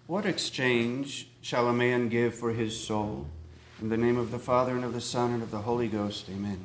What exchange shall a man give for his soul? In the name of the Father, and of the Son, and of the Holy Ghost, amen.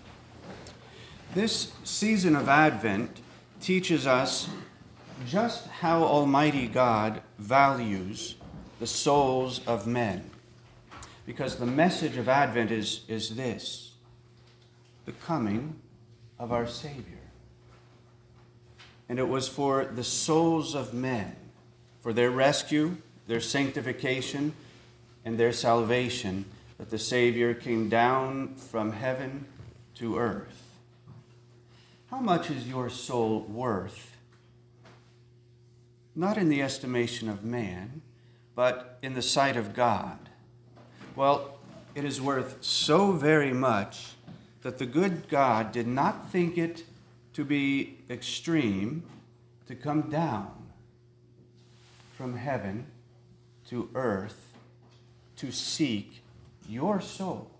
This season of Advent teaches us just how Almighty God values the souls of men. Because the message of Advent is this: the coming of our Savior. And it was for the souls of men, for their rescue, their sanctification, and their salvation, that the Savior came down from heaven to earth. How much is your soul worth? Not in the estimation of man, but in the sight of God. Well, it is worth so very much that the good God did not think it to be extreme to come down from heaven to earth to seek your soul.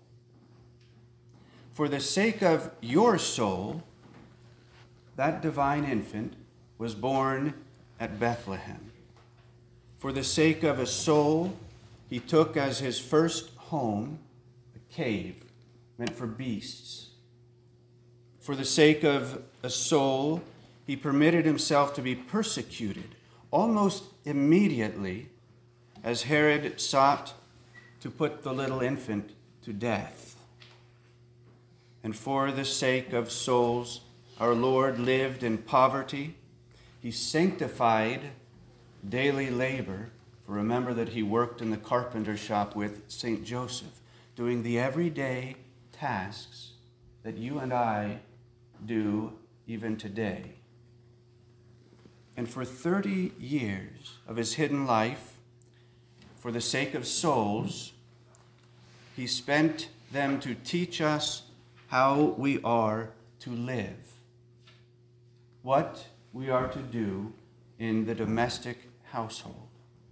For the sake of your soul, that divine infant was born at Bethlehem. For the sake of a soul, he took as his first home a cave meant for beasts. For the sake of a soul, he permitted himself to be persecuted almost immediately as Herod sought to put the little infant to death. And for the sake of souls, our Lord lived in poverty. He sanctified daily labor. For remember that he worked in the carpenter shop with St. Joseph, doing the everyday tasks that you and I do even today. And for 30 years of his hidden life, for the sake of souls, he spent them to teach us how we are to live, what we are to do in the domestic household.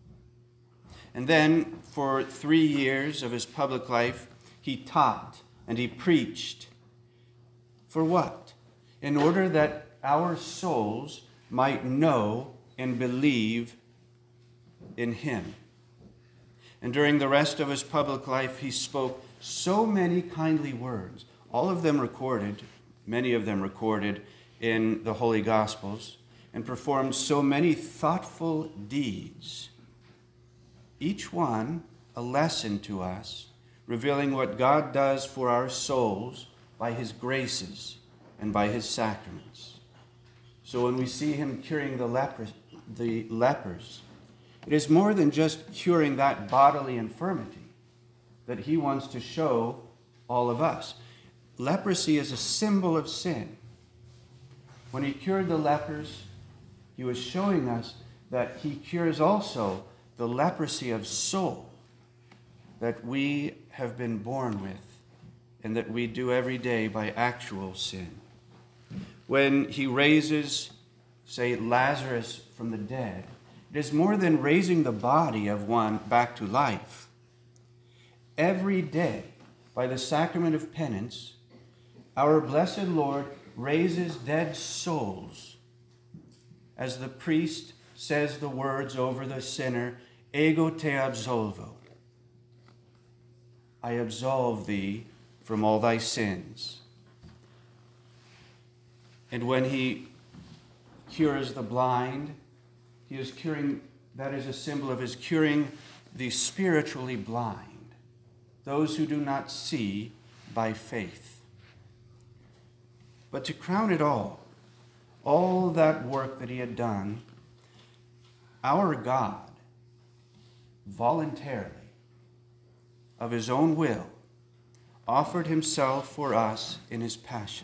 And then, for 3 years of his public life, he taught and he preached. For what? In order that our souls might know and believe in him. And during the rest of his public life, he spoke so many kindly words, all of them recorded, many of them recorded in the Holy Gospels, and performed so many thoughtful deeds, each one a lesson to us, revealing what God does for our souls by his graces and by his sacraments. So when we see him curing the lepers, it is more than just curing that bodily infirmity that he wants to show all of us. Leprosy is a symbol of sin. When he cured the lepers, he was showing us that he cures also the leprosy of soul that we have been born with and that we do every day by actual sin. When he raises, say, Lazarus from the dead, it is more than raising the body of one back to life. Every day, by the sacrament of penance, our blessed Lord raises dead souls. As the priest says the words over the sinner, Ego te absolvo. I absolve thee from all thy sins. And when he cures the blind, he is curing, that is a symbol of his curing the spiritually blind, those who do not see by faith. But to crown it all that work that he had done, our God voluntarily, of his own will, offered himself for us in his passion.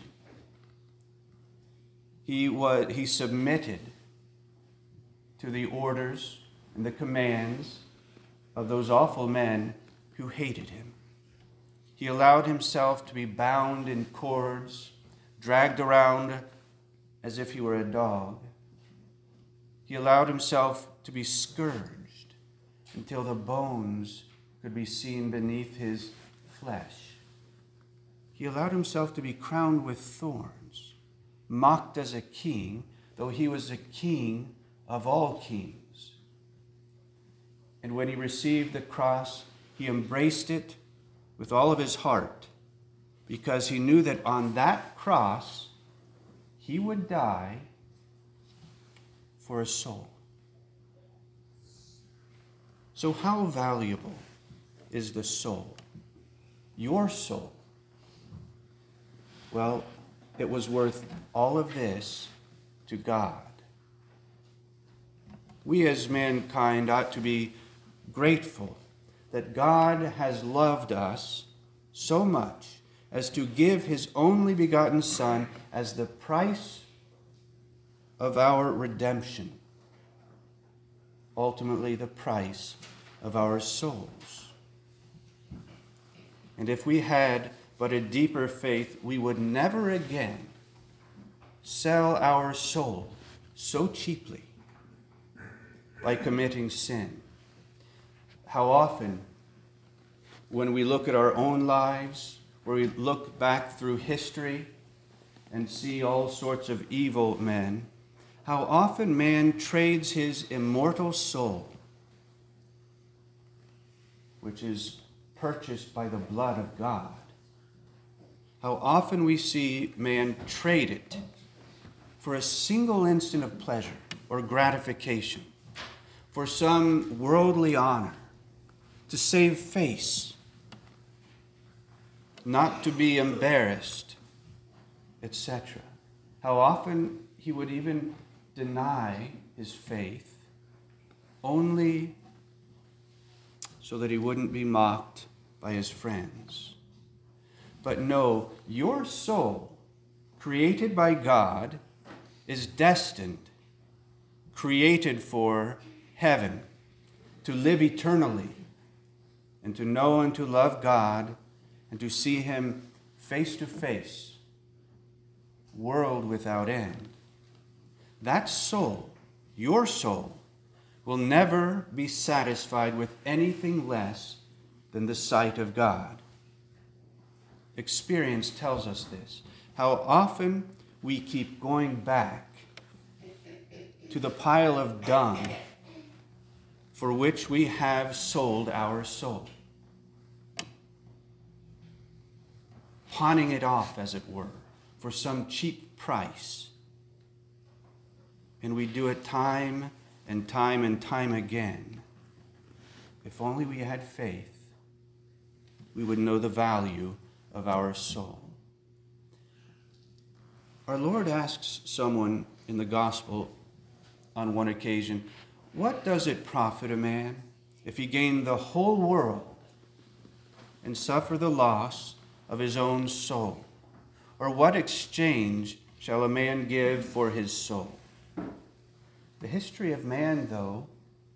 He submitted to the orders and the commands of those awful men who hated him. He allowed himself to be bound in cords, dragged around as if he were a dog. He allowed himself to be scourged until the bones could be seen beneath his flesh. He allowed himself to be crowned with thorns, mocked as a king, though he was a king of all kings. And when he received the cross, he embraced it with all of his heart, because he knew that on that cross, he would die for a soul. So how valuable is the soul? Your soul? Well, it was worth all of this to God. We as mankind ought to be grateful that God has loved us so much as to give his only begotten Son as the price of our redemption, ultimately the price of our souls. And if we had but a deeper faith, we would never again sell our soul so cheaply by committing sin. How often, when we look at our own lives, where we look back through history and see all sorts of evil men, how often man trades his immortal soul, which is purchased by the blood of God. How often we see man trade it for a single instant of pleasure or gratification, for some worldly honor, to save face, not to be embarrassed, etc. How often he would even deny his faith only so that he wouldn't be mocked by his friends. But no, your soul, created by God, is destined, created for heaven, to live eternally, and to know and to love God, and to see him face to face, world without end. That soul, your soul, will never be satisfied with anything less than the sight of God. Experience tells us this. How often we keep going back to the pile of dung for which we have sold our soul, pawning it off, as it were, for some cheap price. And we do it time and time and time again. If only we had faith, we would know the value of our soul. Our Lord asks someone in the gospel on one occasion, "What does it profit a man if he gain the whole world and suffer the loss of his own soul? Or what exchange shall a man give for his soul?" The history of man, though,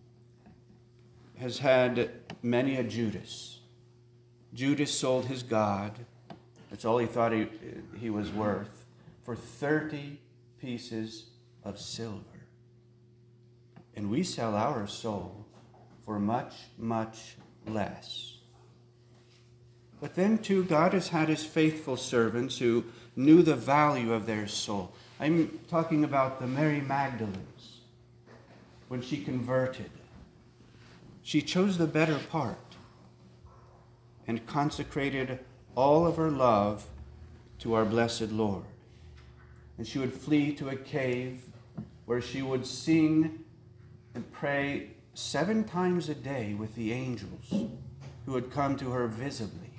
has had many a Judas. Judas sold his God, that's all he thought he was worth, for 30 pieces of silver. And we sell our soul for much, much less. But then, too, God has had his faithful servants who knew the value of their soul. I'm talking about the Mary Magdalene's. When she converted, she chose the better part and consecrated all of her love to our blessed Lord. And she would flee to a cave where she would sing and pray 7 times a day with the angels who would come to her visibly.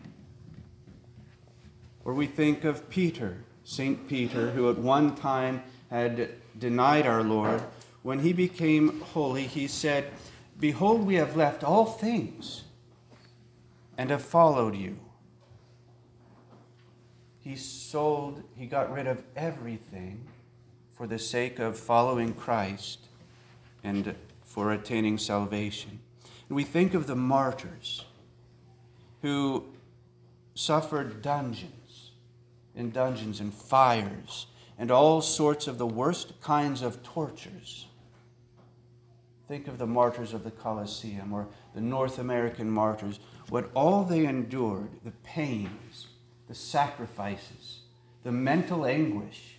Or we think of Peter, St. Peter, who at one time had denied our Lord. When he became holy, he said, "Behold, we have left all things and have followed you." He got rid of everything for the sake of following Christ and for attaining salvation. And we think of the martyrs who suffered dungeons and fires and all sorts of the worst kinds of tortures. Think of the martyrs of the Colosseum or the North American martyrs, what all they endured, the pains, the sacrifices, the mental anguish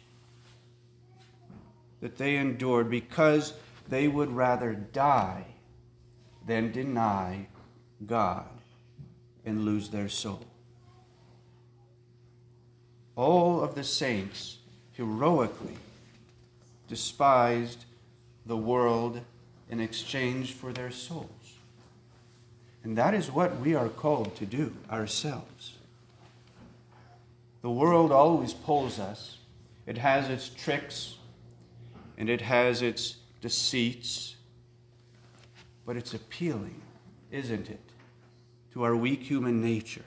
that they endured because they would rather die than deny God and lose their soul. All of the saints heroically despised the world in exchange for their souls. And that is what we are called to do ourselves. The world always pulls us. It has its tricks and it has its deceits, but it's appealing, isn't it, to our weak human nature.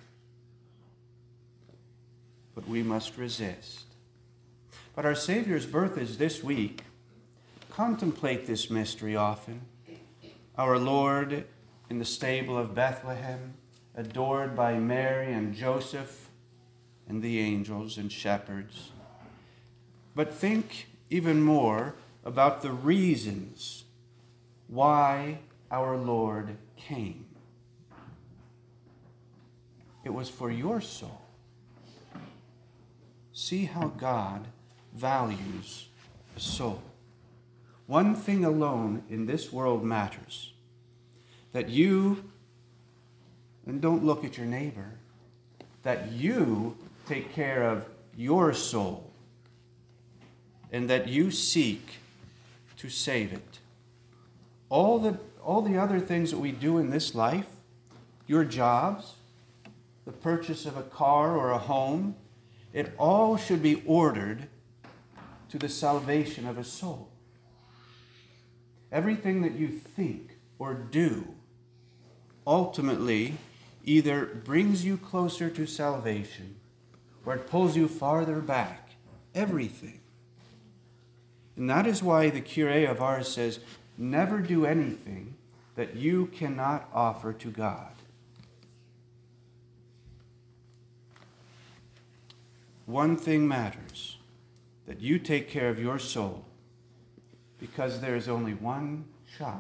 But we must resist. But our Savior's birth is this week. Contemplate this mystery often. Our Lord in the stable of Bethlehem, adored by Mary and Joseph and the angels and shepherds. But think even more about the reasons why our Lord came. It was for your soul. See how God values a soul. One thing alone in this world matters. That you, and don't look at your neighbor, that you take care of your soul and that you seek to save it. All the other things that we do in this life, your jobs, the purchase of a car or a home, it all should be ordered to the salvation of a soul. Everything that you think or do ultimately either brings you closer to salvation or it pulls you farther back. Everything. And that is why the curé of ours says, never do anything that you cannot offer to God. One thing matters, that you take care of your soul, because there is only one shot.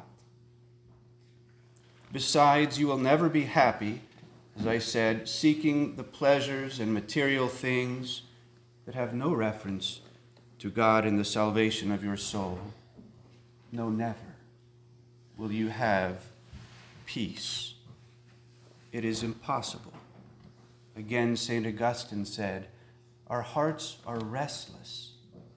Besides, you will never be happy, as I said, seeking the pleasures and material things that have no reference to God and the salvation of your soul. No, never will you have peace. It is impossible. Again, St. Augustine said, our hearts are restless,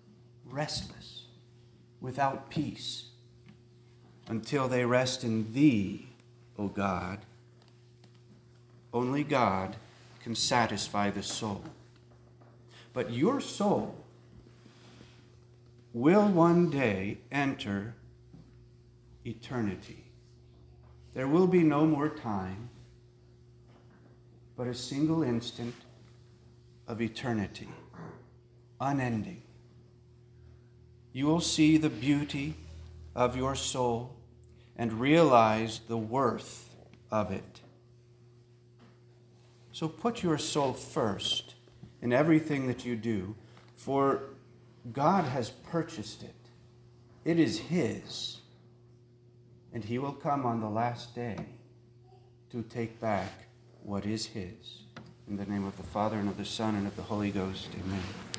without peace, until they rest in Thee, O God. Only God can satisfy the soul. But your soul will one day enter eternity. There will be no more time, but a single instant of eternity, unending. You will see the beauty of your soul and realize the worth of it. So put your soul first in everything that you do, for God has purchased it. It is His, and He will come on the last day to take back what is His. In the name of the Father, and of the Son, and of the Holy Ghost, amen.